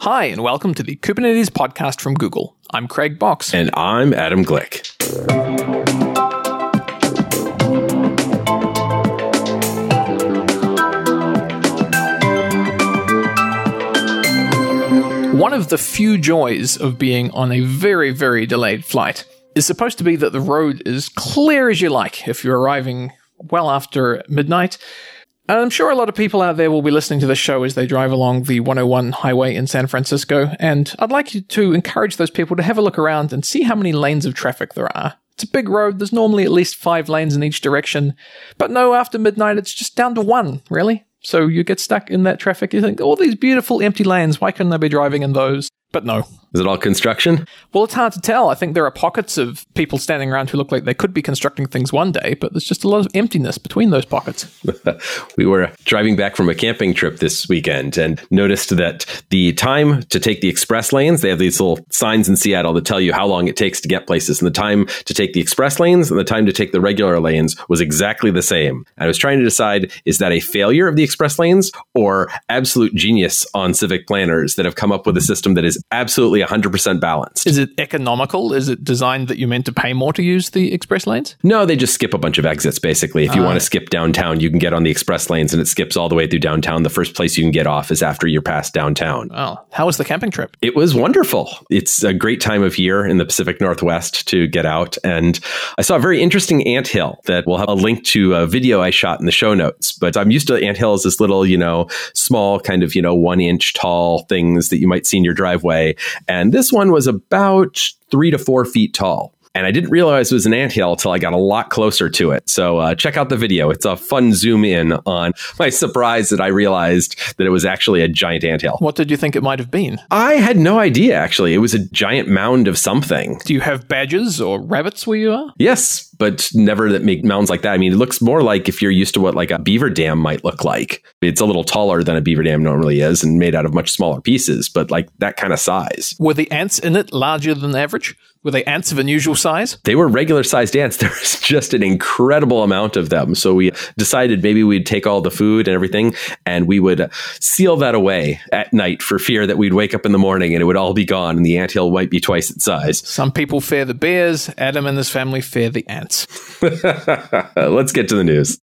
Hi, and welcome to the Kubernetes podcast from Google. I'm Craig Box. And I'm Adam Glick. One of the few joys of being on a very, very delayed flight is supposed to be that the road is clear as you like if you're arriving well after midnight. And I'm sure a lot of people out there will be listening to this show as they drive along the 101 highway in San Francisco, and I'd like you to encourage those people to have a look around and see how many lanes of traffic there are. It's a big road, there's normally at least 5 lanes in each direction, but no, after midnight it's just down to 1, really. So you get stuck in that traffic, you think, all these beautiful empty lanes, why couldn't I be driving in those? But no. Is it all construction? Well, it's hard to tell. I think there are pockets of people standing around who look like they could be constructing things one day, but there's just a lot of emptiness between those pockets. We were driving back from a camping trip this weekend and noticed that the time to take the express lanes, they have these little signs in Seattle that tell you how long it takes to get places. And the time to take the express lanes and the time to take the regular lanes was exactly the same. I was trying to decide, is that a failure of the express lanes or absolute genius on civic planners that have come up with a system that is absolutely 100% balanced? Is it economical? Is it designed that you're meant to pay more to use the express lanes? No, they just skip a bunch of exits, basically. If you want to skip downtown, you can get on the express lanes and it skips all the way through downtown. The first place you can get off is after you're past downtown. Oh, how was the camping trip? It was wonderful. It's a great time of year in the Pacific Northwest to get out. And I saw a very interesting anthill that we'll have a link to a video I shot in the show notes. But I'm used to anthills as this little, small kind of, 1 inch tall things that you might see in your driveway. And this one was about 3 to 4 feet tall. And I didn't realize it was an anthill until I got a lot closer to it. So check out the video. It's a fun zoom in on my surprise that I realized that it was actually a giant anthill. What did you think it might have been? I had no idea, actually. It was a giant mound of something. Do you have badgers or rabbits where you are? Yes, but never that make mounds like that. I mean, it looks more like if you're used to what like a beaver dam might look like. It's a little taller than a beaver dam normally is and made out of much smaller pieces, but like that kind of size. Were the ants in it larger than average? Were they ants of unusual size? They were regular sized ants. There was just an incredible amount of them. So we decided maybe we'd take all the food and everything and we would seal that away at night for fear that we'd wake up in the morning and it would all be gone and the anthill might be twice its size. Some people fear the bears. Adam and his family fear the ants. Let's get to the news.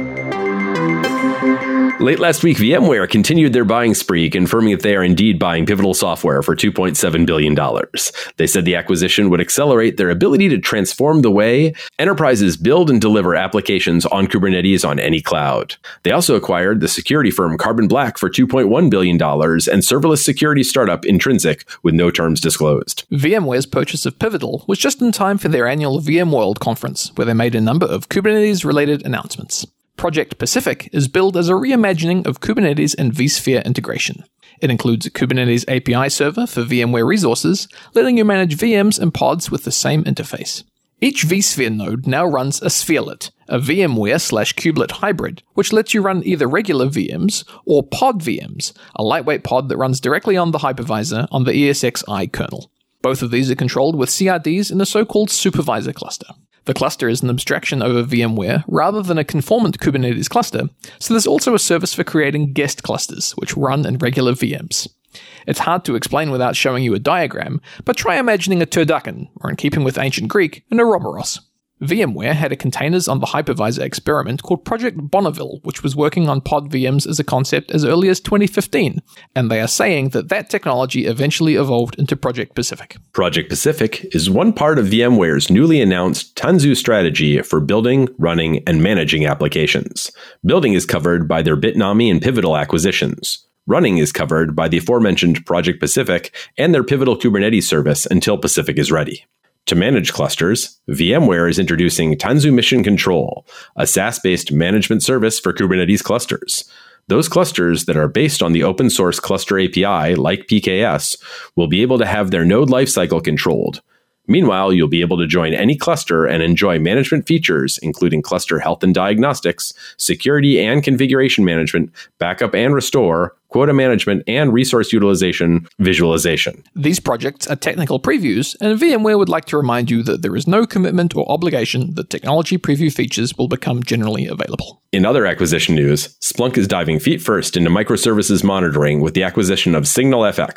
Late last week, VMware continued their buying spree, confirming that they are indeed buying Pivotal Software for $2.7 billion. They said the acquisition would accelerate their ability to transform the way enterprises build and deliver applications on Kubernetes on any cloud. They also acquired the security firm Carbon Black for $2.1 billion and serverless security startup Intrinsic with no terms disclosed. VMware's purchase of Pivotal was just in time for their annual VMworld conference, where they made a number of Kubernetes-related announcements. Project Pacific is billed as a reimagining of Kubernetes and vSphere integration. It includes a Kubernetes API server for VMware resources, letting you manage VMs and pods with the same interface. Each vSphere node now runs a Spherelet, a VMware/Kubelet hybrid, which lets you run either regular VMs or pod VMs, a lightweight pod that runs directly on the hypervisor on the ESXi kernel. Both of these are controlled with CRDs in a so-called supervisor cluster. The cluster is an abstraction over VMware rather than a conformant Kubernetes cluster, so there's also a service for creating guest clusters, which run in regular VMs. It's hard to explain without showing you a diagram, but try imagining a turducken, or in keeping with ancient Greek, an Ouroboros. VMware had a containers on the hypervisor experiment called Project Bonneville, which was working on pod VMs as a concept as early as 2015, and they are saying that that technology eventually evolved into Project Pacific. Project Pacific is one part of VMware's newly announced Tanzu strategy for building, running, and managing applications. Building is covered by their Bitnami and Pivotal acquisitions. Running is covered by the aforementioned Project Pacific and their Pivotal Kubernetes service until Pacific is ready. To manage clusters, VMware is introducing Tanzu Mission Control, a SaaS-based management service for Kubernetes clusters. Those clusters that are based on the open source cluster API, like PKS, will be able to have their node lifecycle controlled. Meanwhile, you'll be able to join any cluster and enjoy management features, including cluster health and diagnostics, security and configuration management, backup and restore, quota management, and resource utilization visualization. These projects are technical previews, and VMware would like to remind you that there is no commitment or obligation that technology preview features will become generally available. In other acquisition news, Splunk is diving feet first into microservices monitoring with the acquisition of SignalFX.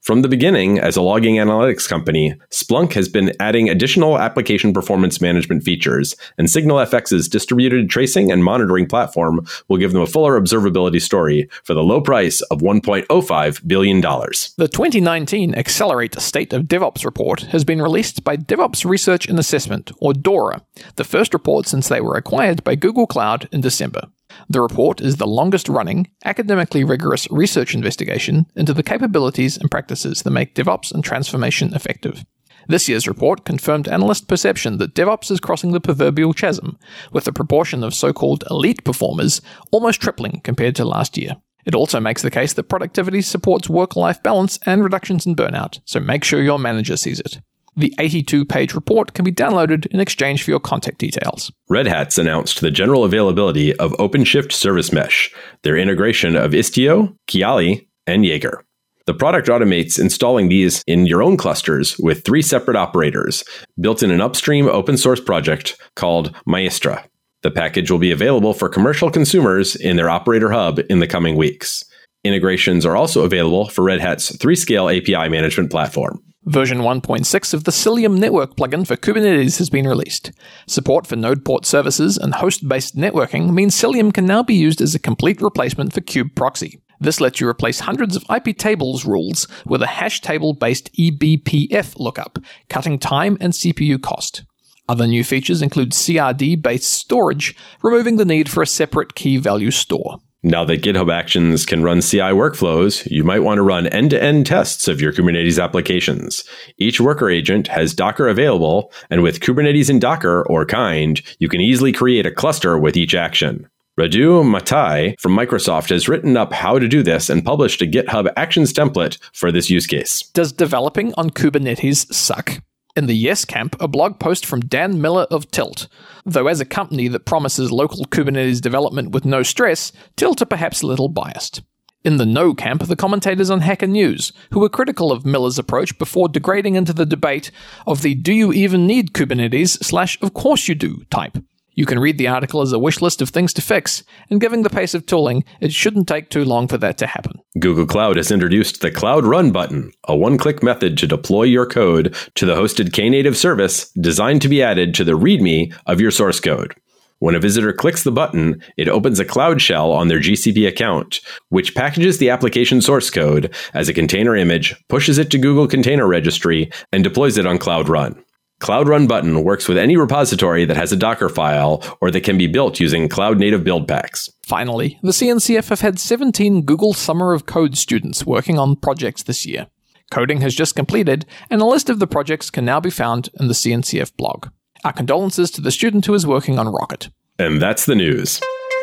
From the beginning, as a logging analytics company, Splunk has been adding additional application performance management features, and SignalFX's distributed tracing and monitoring platform will give them a fuller observability story for the low price of $1.05 billion. The 2019 Accelerate State of DevOps report has been released by DevOps Research and Assessment, or DORA, the first report since they were acquired by Google Cloud in December. The report is the longest-running, academically rigorous research investigation into the capabilities and practices that make DevOps and transformation effective. This year's report confirmed analyst perception that DevOps is crossing the proverbial chasm, with the proportion of so-called elite performers almost tripling compared to last year. It also makes the case that productivity supports work-life balance and reductions in burnout, so make sure your manager sees it. The 82-page report can be downloaded in exchange for your contact details. Red Hat's announced the general availability of OpenShift Service Mesh, their integration of Istio, Kiali, and Jaeger. The product automates installing these in your own clusters with 3 separate operators, built in an upstream open-source project called Maestra. The package will be available for commercial consumers in their Operator Hub in the coming weeks. Integrations are also available for Red Hat's 3Scale API management platform. Version 1.6 of the Cilium network plugin for Kubernetes has been released. Support for node port services and host-based networking means Cilium can now be used as a complete replacement for kubeproxy. This lets you replace hundreds of IP tables rules with a hash table-based eBPF lookup, cutting time and CPU cost. Other new features include CRD-based storage, removing the need for a separate key value store. Now that GitHub Actions can run CI workflows, you might want to run end-to-end tests of your Kubernetes applications. Each worker agent has Docker available, and with Kubernetes in Docker or kind, you can easily create a cluster with each action. Radu Matai from Microsoft has written up how to do this and published a GitHub Actions template for this use case. Does developing on Kubernetes suck? In the Yes camp, a blog post from Dan Miller of Tilt. Though as a company that promises local Kubernetes development with no stress, Tilt are perhaps a little biased. In the No camp, the commentators on Hacker News, who were critical of Miller's approach before degrading into the debate of the "do you even need Kubernetes" / "of course you do" type. You can read the article as a wish list of things to fix, and given the pace of tooling, it shouldn't take too long for that to happen. Google Cloud has introduced the Cloud Run button, a one-click method to deploy your code to the hosted Knative service designed to be added to the README of your source code. When a visitor clicks the button, it opens a Cloud Shell on their GCP account, which packages the application source code as a container image, pushes it to Google Container Registry, and deploys it on Cloud Run. Cloud Run button works with any repository that has a Docker file or that can be built using Cloud Native build packs. Finally, the CNCF have had 17 Google Summer of Code students working on projects this year. Coding has just completed, and a list of the projects can now be found in the CNCF blog. Our condolences to the student who is working on Rocket. And that's the news.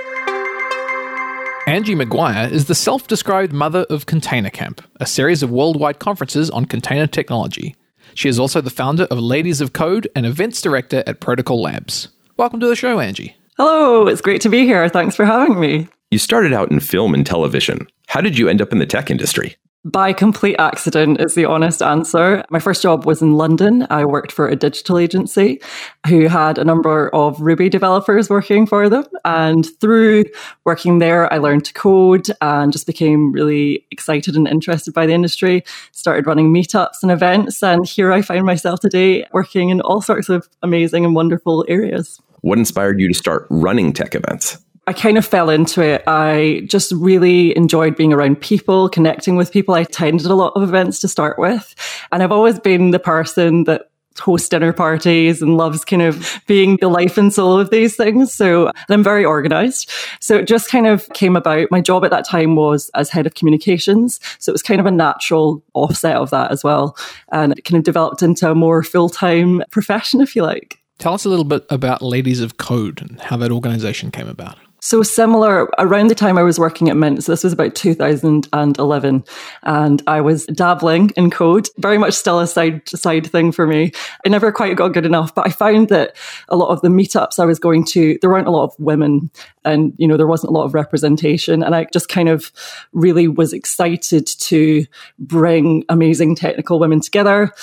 Angie McGuire is the self-described mother of Container Camp, a series of worldwide conferences on container technology. She is also the founder of Ladies of Code and events director at Protocol Labs. Welcome to the show, Angie. Hello, it's great to be here. Thanks for having me. You started out in film and television. How did you end up in the tech industry? By complete accident is the honest answer. My first job was in London. I worked for a digital agency who had a number of Ruby developers working for them. And through working there, I learned to code and just became really excited and interested by the industry. Started running meetups and events. And here I find myself today working in all sorts of amazing and wonderful areas. What inspired you to start running tech events? I kind of fell into it. I just really enjoyed being around people, connecting with people. I attended a lot of events to start with. And I've always been the person that hosts dinner parties and loves kind of being the life and soul of these things. So I'm very organized. So it just kind of came about. My job at that time was as head of communications. So it was kind of a natural offset of that as well. And it kind of developed into a more full-time profession, if you like. Tell us a little bit about Ladies of Code and how that organization came about. So similar, around the time I was working at Mint, so this was about 2011, and I was dabbling in code, very much still a side thing for me. I never quite got good enough, but I found that a lot of the meetups I was going to, there weren't a lot of women and, you know, there wasn't a lot of representation. And I just kind of really was excited to bring amazing technical women together,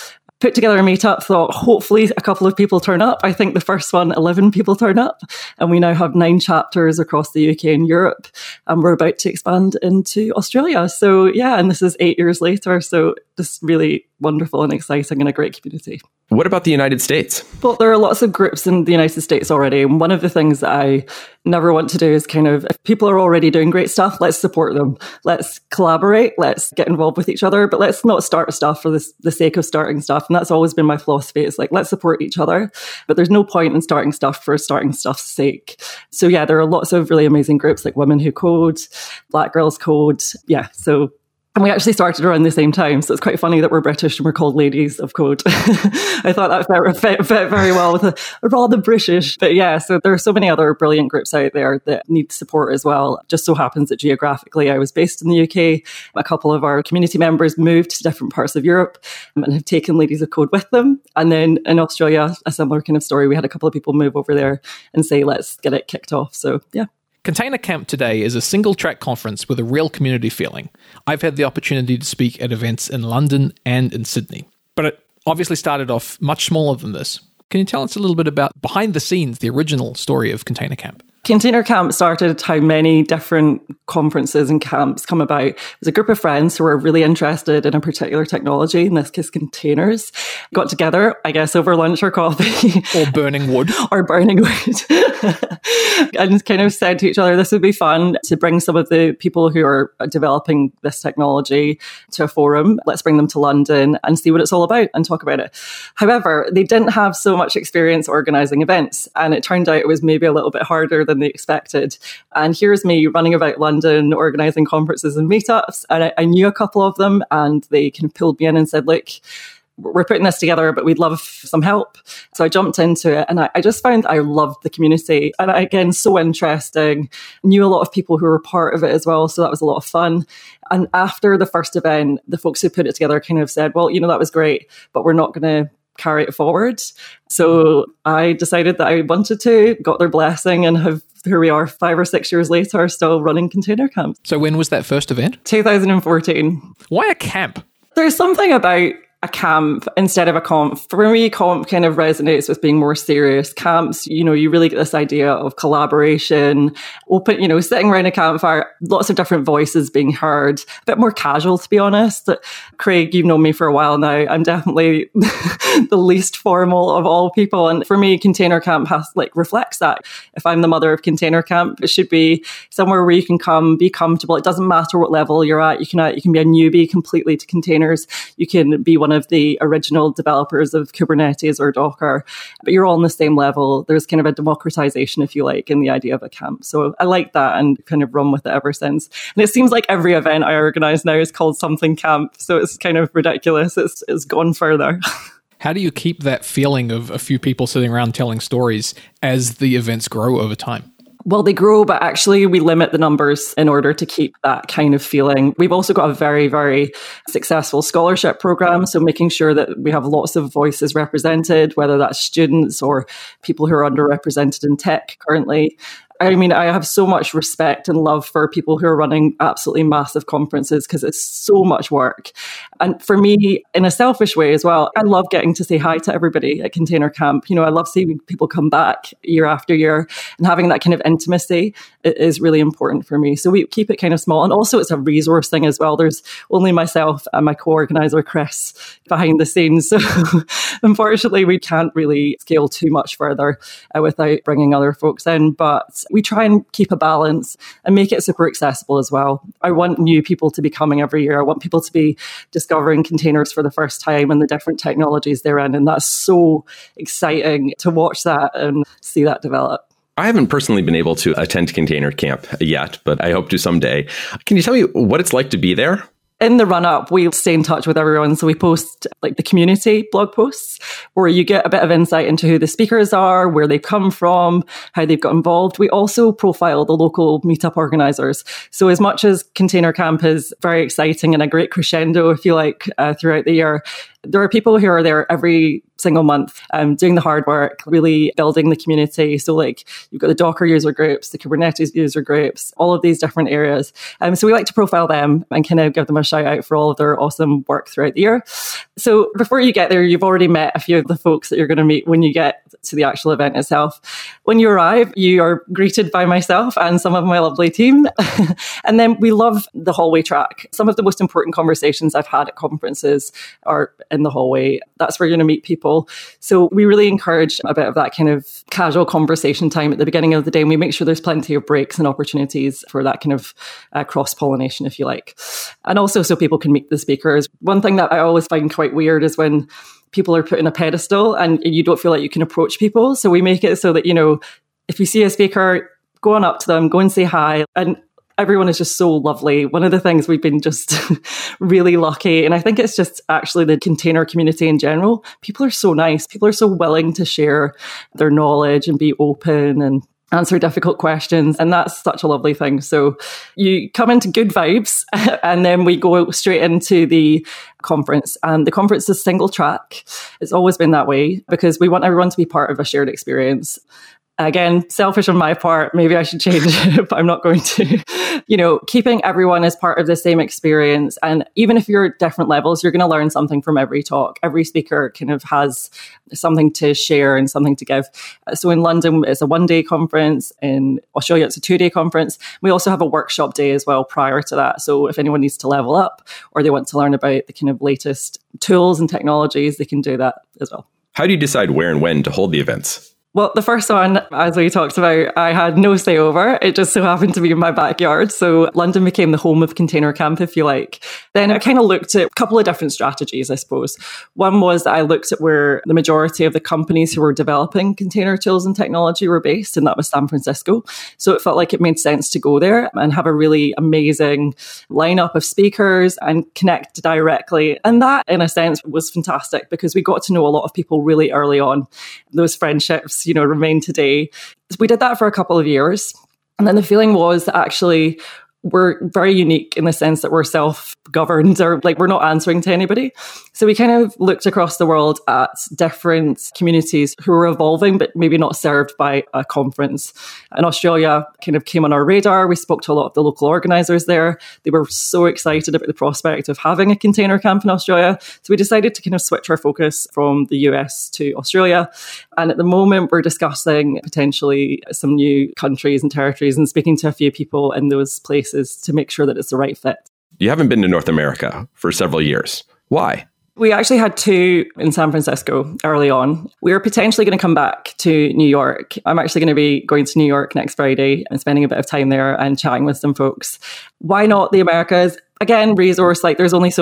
put together a meetup, thought hopefully a couple of people turn up. I think the first one, 11 people turn up. And we now have 9 chapters across the UK and Europe. And we're about to expand into Australia. So yeah, and this is 8 years later. So just really wonderful and exciting and a great community. What about the United States? Well, there are lots of groups in the United States already. And one of the things that I never want to do is kind of, if people are already doing great stuff, let's support them. Let's collaborate. Let's get involved with each other. But let's not start stuff for the sake of starting stuff. And that's always been my philosophy. It's like, let's support each other. But there's no point in starting stuff for starting stuff's sake. So yeah, there are lots of really amazing groups like Women Who Code, Black Girls Code. Yeah, so... And we actually started around the same time. So it's quite funny that we're British and we're called Ladies of Code. I thought that fit very well with a rather British. But yeah, so there are so many other brilliant groups out there that need support as well. It just so happens that geographically I was based in the UK. A couple of our community members moved to different parts of Europe and have taken Ladies of Code with them. And then in Australia, a similar kind of story. We had a couple of people move over there and say, let's get it kicked off. So yeah. Container Camp today is a single-track conference with a real community feeling. I've had the opportunity to speak at events in London and in Sydney, but it obviously started off much smaller than this. Can you tell us a little bit about behind the scenes, the original story of Container Camp? Container Camp started how many different conferences and camps come about. It was a group of friends who were really interested in a particular technology, in this case containers, got together, I guess, over lunch or coffee. Or burning wood. Or burning wood. And kind of said to each other, this would be fun to bring some of the people who are developing this technology to a forum. Let's bring them to London and see what it's all about and talk about it. However, they didn't have so much experience organising events. And it turned out it was maybe a little bit harder than they expected. And here's me running about London, organising conferences and meetups. And I knew a couple of them and they kind of pulled me in and said, look, we're putting this together, but we'd love some help. So I jumped into it and I just found I loved the community. And again, so interesting. Knew a lot of people who were part of it as well. So that was a lot of fun. And after the first event, the folks who put it together kind of said, well, that was great, but we're not going to carry it forward. So I decided that I wanted to, got their blessing, and here we are 5 or 6 years later, still running Container Camp. So when was that first event? 2014. Why a camp? There's something about a camp instead of a comp. For me, comp kind of resonates with being more serious. Camps, you really get this idea of collaboration, open, sitting around a campfire, lots of different voices being heard, a bit more casual, to be honest. Craig, you've known me for a while now. I'm definitely the least formal of all people. And for me, Container Camp reflects that. If I'm the mother of Container Camp, it should be somewhere where you can come, be comfortable. It doesn't matter what level you're at. You can be a newbie completely to containers. You can be one of the original developers of Kubernetes or Docker, but you're all on the same level. There's kind of a democratization, if you like, in the idea of a camp. So I like that and kind of run with it ever since. And it seems like every event I organize now is called something camp. So it's kind of ridiculous. It's gone further. How do you keep that feeling of a few people sitting around telling stories as the events grow over time? Well, they grow, but actually we limit the numbers in order to keep that kind of feeling. We've also got a very, very successful scholarship program. So making sure that we have lots of voices represented, whether that's students or people who are underrepresented in tech currently. I mean, I have so much respect and love for people who are running absolutely massive conferences because it's so much work. And for me, in a selfish way as well, I love getting to say hi to everybody at Container Camp. I love seeing people come back year after year, and having that kind of intimacy is really important for me. So we keep it kind of small. And also it's a resource thing as well. There's only myself and my co-organizer, Chris, behind the scenes. So unfortunately, we can't really scale too much further without bringing other folks in. But we try and keep a balance and make it super accessible as well. I want new people to be coming every year. I want people to be discovering containers for the first time and the different technologies they're in. And that's so exciting to watch that and see that develop. I haven't personally been able to attend Container Camp yet, but I hope to someday. Can you tell me what it's like to be there? In the run-up, we stay in touch with everyone. So we post the community blog posts where you get a bit of insight into who the speakers are, where they've come from, how they've got involved. We also profile the local meetup organisers. So as much as Container Camp is very exciting and a great crescendo, if you like, throughout the year, there are people who are there every single month, doing the hard work, really building the community. So you've got the Docker user groups, the Kubernetes user groups, all of these different areas. So we like to profile them and kind of give them a shout out for all of their awesome work throughout the year. So before you get there, you've already met a few of the folks that you're going to meet when you get to the actual event itself. When you arrive, you are greeted by myself and some of my lovely team. And then we love the hallway track. Some of the most important conversations I've had at conferences are in the hallway. That's where you're going to meet people. So we really encourage a bit of that kind of casual conversation time at the beginning of the day. And we make sure there's plenty of breaks and opportunities for that kind of cross-pollination, if you like. And also so people can meet the speakers. One thing that I always find quite weird is when people are put in a pedestal and you don't feel like you can approach people. So we make it so that, if you see a speaker, go on up to them, go and say hi. And everyone is just so lovely. One of the things we've been just really lucky, and I think it's just actually the container community in general, people are so nice. People are so willing to share their knowledge and be open and answer difficult questions. And that's such a lovely thing. So you come into good vibes and then we go straight into the conference. And the conference is single track. It's always been that way because we want everyone to be part of a shared experience. Again, selfish on my part, maybe I should change it, but I'm not going to. Keeping everyone as part of the same experience. And even if you're at different levels, you're going to learn something from every talk. Every speaker kind of has something to share and something to give. So in London, it's a 1-day conference. In Australia, it's a 2-day conference. We also have a workshop day as well prior to that. So if anyone needs to level up or they want to learn about the kind of latest tools and technologies, they can do that as well. How do you decide where and when to hold the events? Well, the first one, as we talked about, I had no say over. It just so happened to be in my backyard. So London became the home of Container Camp, if you like. Then I kind of looked at a couple of different strategies, I suppose. One was that I looked at where the majority of the companies who were developing container tools and technology were based, and that was San Francisco. So it felt like it made sense to go there and have a really amazing lineup of speakers and connect directly. And that, in a sense, was fantastic because we got to know a lot of people really early on. Those friendships remain today. We did that for a couple of years. And then the feeling was that actually we're very unique in the sense that we're self-governed or we're not answering to anybody. So we kind of looked across the world at different communities who were evolving, but maybe not served by a conference. And Australia kind of came on our radar. We spoke to a lot of the local organisers there. They were so excited about the prospect of having a container camp in Australia. So we decided to kind of switch our focus from the US to Australia. And at the moment, we're discussing potentially some new countries and territories and speaking to a few people in those places to make sure that it's the right fit. You haven't been to North America for several years. Why? We actually had 2 in San Francisco early on. We were potentially going to come back to New York. I'm actually going to be going to New York next Friday and spending a bit of time there and chatting with some folks. Why not the Americas? Again, resource, there's only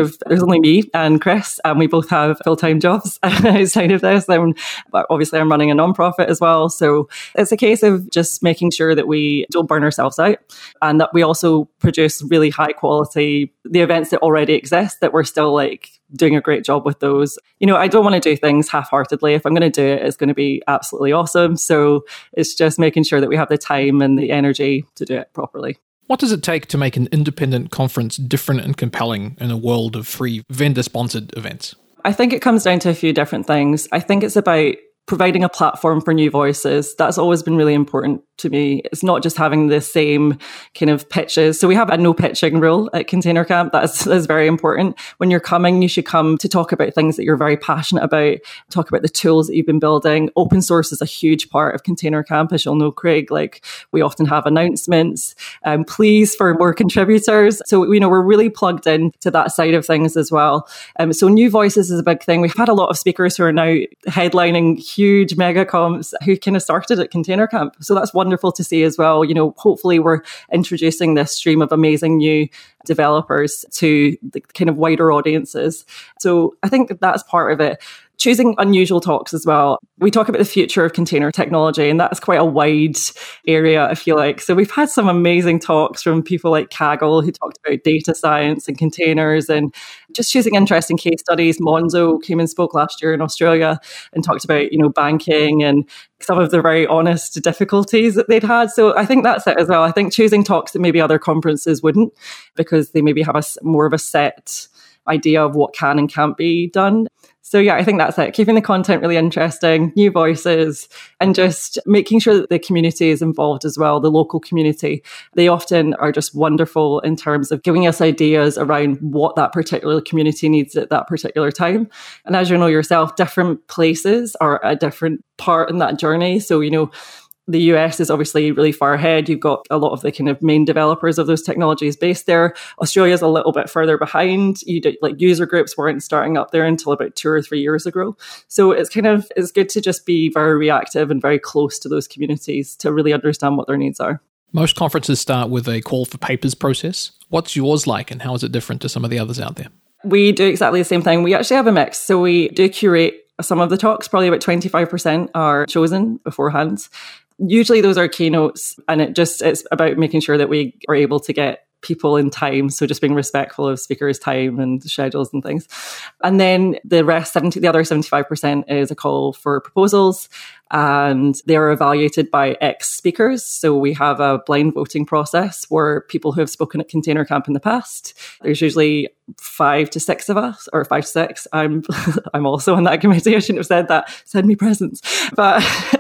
me and Chris, and we both have full-time jobs outside of this. Obviously, I'm running a nonprofit as well. So it's a case of just making sure that we don't burn ourselves out and that we also produce really high quality, the events that already exist, that we're still doing a great job with those. I don't want to do things half-heartedly. If I'm going to do it, it's going to be absolutely awesome. So it's just making sure that we have the time and the energy to do it properly. What does it take to make an independent conference different and compelling in a world of free vendor-sponsored events? I think it comes down to a few different things. I think it's about providing a platform for new voices. That's always been really important to me. It's not just having the same kind of pitches. So we have a no pitching rule at Container Camp. That's very important. When you're coming, you should come to talk about things that you're very passionate about, talk about the tools that you've been building. Open source is a huge part of Container Camp, as you'll know, Craig. We often have announcements, pleas for more contributors. So, we're really plugged in to that side of things as well. So new voices is a big thing. We've had a lot of speakers who are now headlining huge mega comps who kind of started at Container Camp. So that's wonderful to see as well. Hopefully we're introducing this stream of amazing new developers to the kind of wider audiences. So I think that's part of it. Choosing unusual talks as well. We talk about the future of container technology, and that's quite a wide area, I feel like. So we've had some amazing talks from people like Kaggle, who talked about data science and containers, and just choosing interesting case studies. Monzo came and spoke last year in Australia and talked about, banking and some of the very honest difficulties that they'd had. So I think that's it as well. I think choosing talks that maybe other conferences wouldn't, because they maybe have more of a set idea of what can and can't be done. So yeah, I think that's it. Keeping the content really interesting, new voices, and just making sure that the community is involved as well, the local community. They often are just wonderful in terms of giving us ideas around what that particular community needs at that particular time. And as you know yourself, different places are a different part in that journey. So, the US is obviously really far ahead. You've got a lot of the kind of main developers of those technologies based there. Australia's a little bit further behind. User groups weren't starting up there until about 2 or 3 years ago. So it's good to just be very reactive and very close to those communities to really understand what their needs are. Most conferences start with a call for papers process. What's yours like, and how is it different to some of the others out there? We do exactly the same thing. We actually have a mix. So we do curate some of the talks. Probably about 25% are chosen beforehand. Usually those are keynotes, and it's about making sure that we are able to get people in time. So just being respectful of speakers' time and schedules and things. And then the other 75% is a call for proposals, and they are evaluated by ex-speakers. So we have a blind voting process where people who have spoken at Container Camp in the past, there's usually 5 to 6 of us, or 5 to 6. I'm also on that committee. I shouldn't have said that. Send me presents. But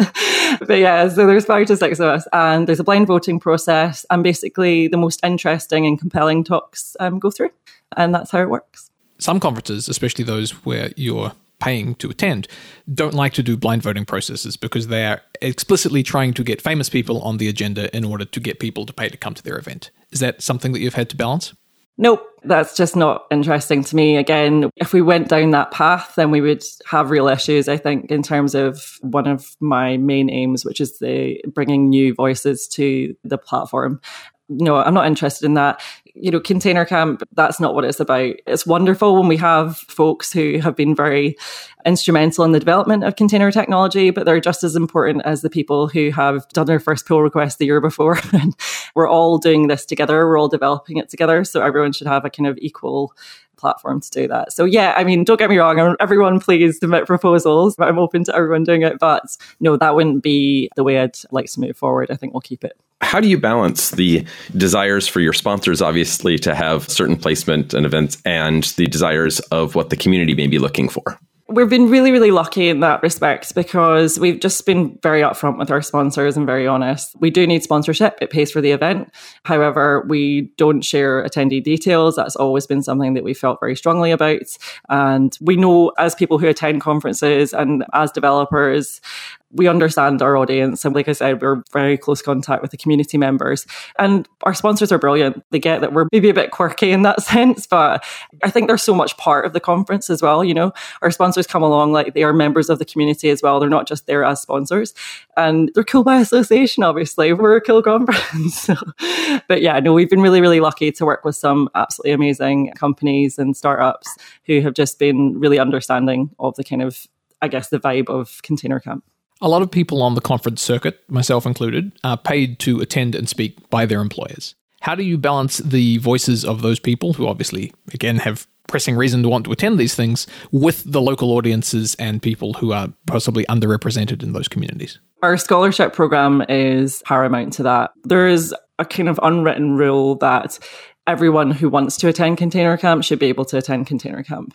yeah, so there's 5 to 6 of us, and there's a blind voting process, and basically the most interesting and compelling talks go through. And that's how it works. Some conferences, especially those where you're paying to attend, don't like to do blind voting processes because they are explicitly trying to get famous people on the agenda in order to get people to pay to come to their event. Is that something that you've had to balance? Nope, that's just not interesting to me. Again, if we went down that path, then we would have real issues, I think, in terms of one of my main aims, which is the bringing new voices to the platform. No, I'm not interested in that. Container Camp, that's not what it's about. It's wonderful when we have folks who have been very instrumental in the development of container technology, but they're just as important as the people who have done their first pull request the year before. And we're all doing this together. We're all developing it together. So everyone should have a kind of equal platform to do that. So yeah, don't get me wrong. Everyone please submit proposals. I'm open to everyone doing it. But no, that wouldn't be the way I'd like to move forward. I think we'll keep it. How do you balance the desires for your sponsors, obviously, to have certain placement and events, and the desires of what the community may be looking for? We've been really, really lucky in that respect because we've just been very upfront with our sponsors and very honest. We do need sponsorship. It pays for the event. However, we don't share attendee details. That's always been something that we felt very strongly about. And we know as people who attend conferences and as developers, we understand our audience. And like I said, we're very close contact with the community members. And our sponsors are brilliant. They get that we're maybe a bit quirky in that sense, but I think they're so much part of the conference as well. Our sponsors come along like they are members of the community as well. They're not just there as sponsors. And they're cool by association, obviously. We're a cool conference. But yeah, no, we've been really, really lucky to work with some absolutely amazing companies and startups who have just been really understanding of the kind of, I guess, the vibe of Container Camp. A lot of people on the conference circuit, myself included, are paid to attend and speak by their employers. How do you balance the voices of those people who obviously, again, have pressing reason to want to attend these things with the local audiences and people who are possibly underrepresented in those communities? Our scholarship program is paramount to that. There is a kind of unwritten rule that everyone who wants to attend Container Camp should be able to attend Container Camp.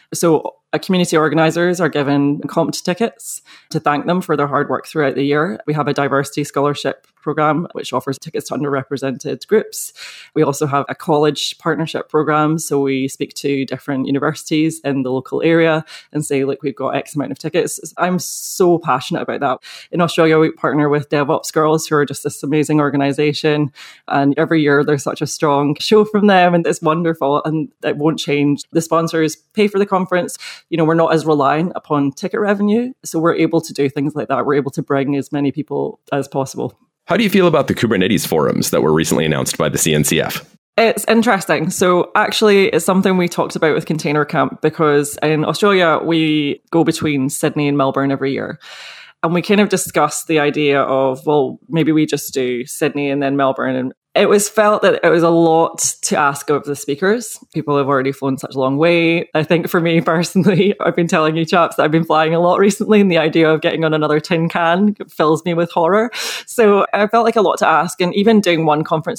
So community organisers are given comped tickets to thank them for their hard work throughout the year. We have a diversity scholarship program, which offers tickets to underrepresented groups. We also have a college partnership program. So we speak to different universities in the local area and say, look, we've got X amount of tickets. I'm so passionate about that. In Australia, we partner with DevOps Girls, who are just this amazing organisation. And every year there's such a strong show from them, and it's wonderful, and it won't change. The sponsors pay for the conference. We're not as reliant upon ticket revenue. So we're able to do things like that. We're able to bring as many people as possible. How do you feel about the Kubernetes forums that were recently announced by the CNCF? It's interesting. So actually, it's something we talked about with Container Camp, because in Australia, we go between Sydney and Melbourne every year. And we kind of discussed the idea of, well, maybe we just do Sydney and then Melbourne. And it was felt that it was a lot to ask of the speakers. People have already flown such a long way. I think for me personally, I've been telling you chaps that I've been flying a lot recently, and the idea of getting on another tin can fills me with horror. So I felt like a lot to ask. And even doing one conference talk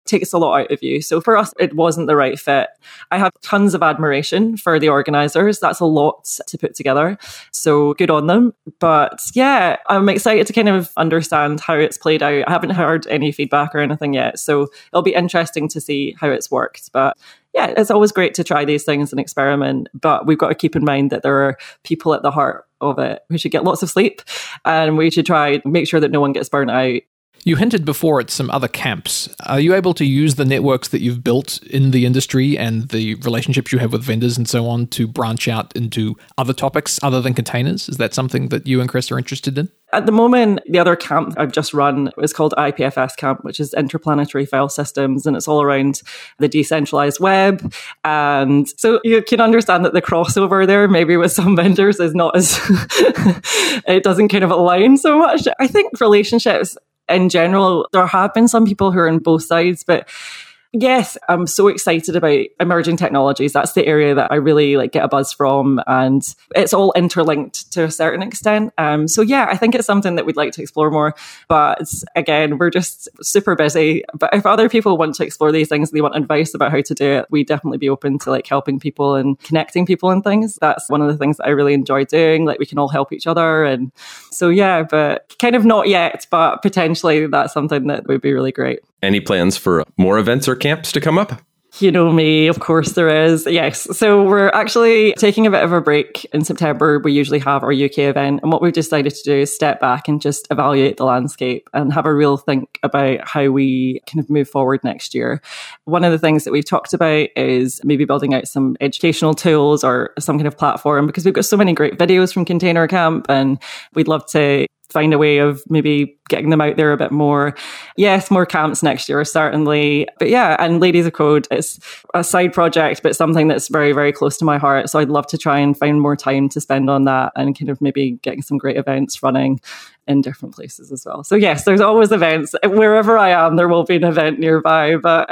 takes a lot out of you. So for us, it wasn't the right fit. I have tons of admiration for the organisers. That's a lot to put together. So good on them. But yeah, I'm excited to kind of understand how it's played out. I haven't heard any feedback or anything yet. So it'll be interesting to see how it's worked. But yeah, it's always great to try these things and experiment. But we've got to keep in mind that there are people at the heart of it. We should get lots of sleep and we should try and make sure that no one gets burnt out. You hinted before at some other camps. Are you able to use the networks that you've built in the industry and the relationships you have with vendors and so on to branch out into other topics other than containers? Is that something that you and Chris are interested in? At the moment, the other camp I've just run is called IPFS Camp, which is Interplanetary File Systems, and it's all around the decentralized web. And so you can understand that the crossover there, maybe with some vendors, is not as, it doesn't kind of align so much. I think relationships in general, there have been some people who are on both sides, but yes, I'm so excited about emerging technologies. That's the area that I really get a buzz from, and it's all interlinked to a certain extent. So yeah, I think it's something that we'd like to explore more. But again, we're just super busy. But if other people want to explore these things, they want advice about how to do it, we'd definitely be open to helping people and connecting people and things. That's one of the things that I really enjoy doing. We can all help each other, and so yeah, but kind of not yet, but potentially that's something that would be really great. Any plans for more events or camps to come up? You know me, of course there is. Yes. So we're actually taking a bit of a break in September. We usually have our UK event. And what we've decided to do is step back and just evaluate the landscape and have a real think about how we kind of move forward next year. One of the things that we've talked about is maybe building out some educational tools or some kind of platform, because we've got so many great videos from Container Camp and we'd love to find a way of maybe getting them out there a bit more. Yes, more camps next year, certainly. But yeah, and Ladies of Code, it's a side project, but something that's very, very close to my heart. So I'd love to try and find more time to spend on that and kind of maybe getting some great events running in different places as well. So yes, there's always events. Wherever I am, there will be an event nearby. But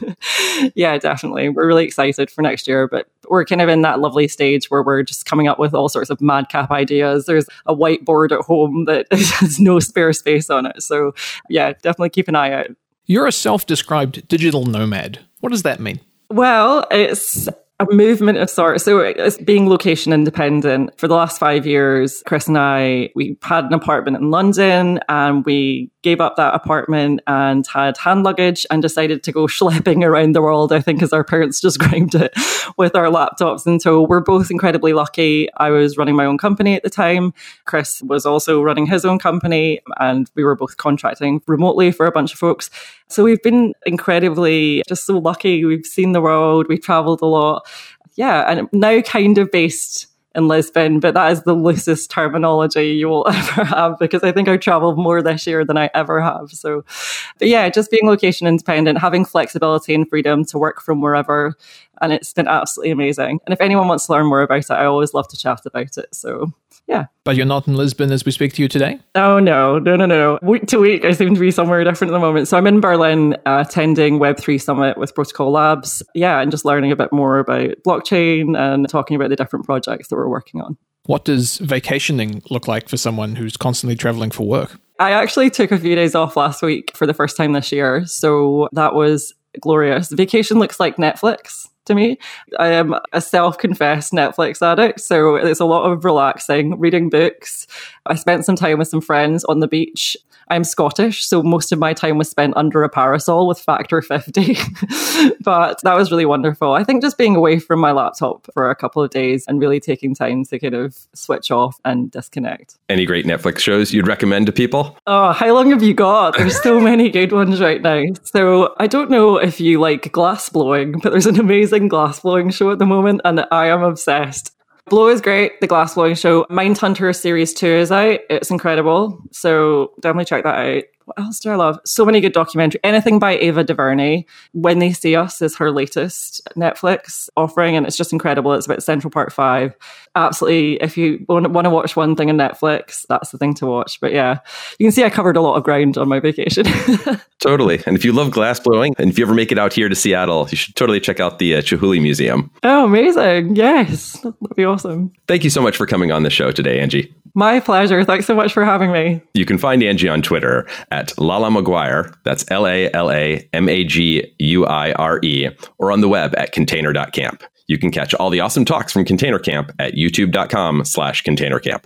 yeah, definitely. We're really excited for next year. But we're kind of in that lovely stage where we're just coming up with all sorts of madcap ideas. There's a whiteboard at home that has no spare space on it. So yeah, definitely keep an eye out. You're a self-described digital nomad. What does that mean? Well, it's a movement of sorts. So it's being location independent. For the last 5 years, Chris and I, we had an apartment in London and we gave up that apartment and had hand luggage and decided to go schlepping around the world, I think, as our parents described it, with our laptops in tow. We're both incredibly lucky. I was running my own company at the time. Chris was also running his own company and we were both contracting remotely for a bunch of folks. So we've been incredibly just so lucky. We've seen the world. We've traveled a lot. Yeah, and now kind of based in Lisbon, but that is the loosest terminology you will ever have because I think I've traveled more this year than I ever have. So, but yeah, just being location independent, having flexibility and freedom to work from wherever. And it's been absolutely amazing. And if anyone wants to learn more about it, I always love to chat about it. So, yeah. But you're not in Lisbon as we speak to you today? Oh, no. Week to week, I seem to be somewhere different at the moment. So I'm in Berlin attending Web3 Summit with Protocol Labs. Yeah, and just learning a bit more about blockchain and talking about the different projects that we're working on. What does vacationing look like for someone who's constantly traveling for work? I actually took a few days off last week for the first time this year. So that was glorious. Vacation looks like Netflix to me. I am a self-confessed Netflix addict, so it's a lot of relaxing, reading books. I spent some time with some friends on the beach. I'm Scottish, so most of my time was spent under a parasol with factor 50. But that was really wonderful. I think just being away from my laptop for a couple of days and really taking time to kind of switch off and disconnect. Any great Netflix shows you'd recommend to people? Oh, how long have you got? There's so many good ones right now. So I don't know if you like glass blowing, but there's an amazing glass blowing show at the moment and I am obsessed. Blow is great, the glass blowing show. Mindhunter Series 2 is out. It's incredible. So definitely check that out. What else do I love? So many good documentary. Anything by Ava DuVernay. When They See Us is her latest Netflix offering, and it's just incredible. It's about Central Park 5. Absolutely, if you want to watch one thing on Netflix, that's the thing to watch. But yeah, you can see I covered a lot of ground on my vacation. Totally. And if you love glass blowing, and if you ever make it out here to Seattle, you should totally check out the Chihuly Museum. Oh, amazing. Yes, that'd be awesome. Thank you so much for coming on the show today, Angie. My pleasure. Thanks so much for having me. You can find Angie on Twitter at Lala Maguire, that's LALAMAGUIRE, or on the web at container.camp. You can catch all the awesome talks from Container Camp at youtube.com/containercamp.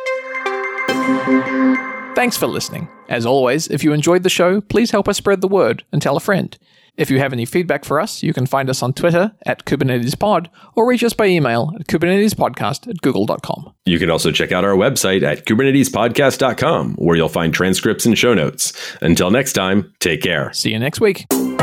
Thanks for listening. As always, if you enjoyed the show, please help us spread the word and tell a friend. If you have any feedback for us, you can find us on Twitter at KubernetesPod or reach us by email at kubernetespodcast@google.com. You can also check out our website at kubernetespodcast.com, where you'll find transcripts and show notes. Until next time, take care. See you next week.